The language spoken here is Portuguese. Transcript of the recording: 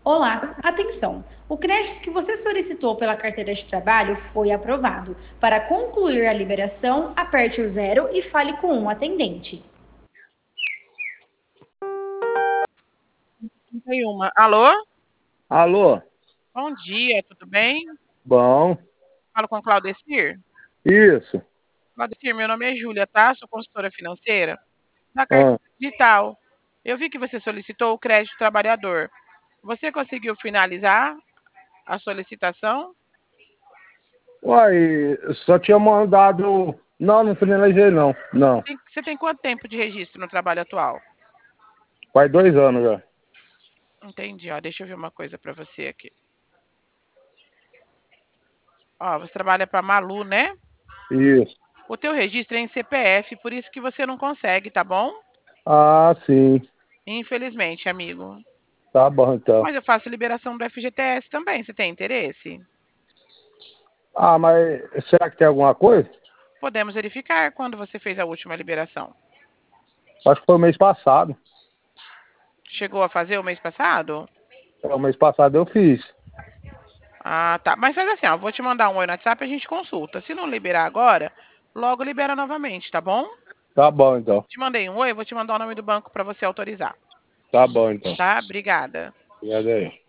Olá, atenção! O crédito que você solicitou pela carteira de trabalho foi aprovado. Para concluir a liberação, aperte o zero e fale com um atendente. 31. Alô? Alô? Bom dia, tudo bem? Bom, Falo com Claudecir. isso. Claudecir, meu nome é Júlia, tá? Sou consultora financeira da Ah, Carteira Digital. Eu vi que você solicitou o crédito trabalhador. Você conseguiu finalizar a solicitação? uai, só tinha mandado. Não, não finalizei não. Não. Você tem quanto tempo de registro no trabalho atual? Faz 2 anos já. Entendi, ó. Deixa eu ver uma coisa para você aqui. Ó, você trabalha para Malu, né? Isso. O teu registro é em CPF, por isso que você não consegue, tá bom? Ah, sim. Infelizmente, amigo. Tá bom então. Mas eu faço liberação do FGTS também. Você tem interesse? Ah, mas será que tem alguma coisa? Podemos verificar quando você fez a última liberação. Acho que foi o mês passado. Chegou a fazer o mês passado? O mês passado eu fiz. Ah, tá. Mas faz assim, ó, vou te mandar um oi no WhatsApp e a gente consulta. Se não liberar agora, logo libera novamente, tá bom? Tá bom então. Te mandei um oi, vou te mandar o nome do banco para você autorizar. Tá bom então. Tá? Obrigada. Obrigado aí.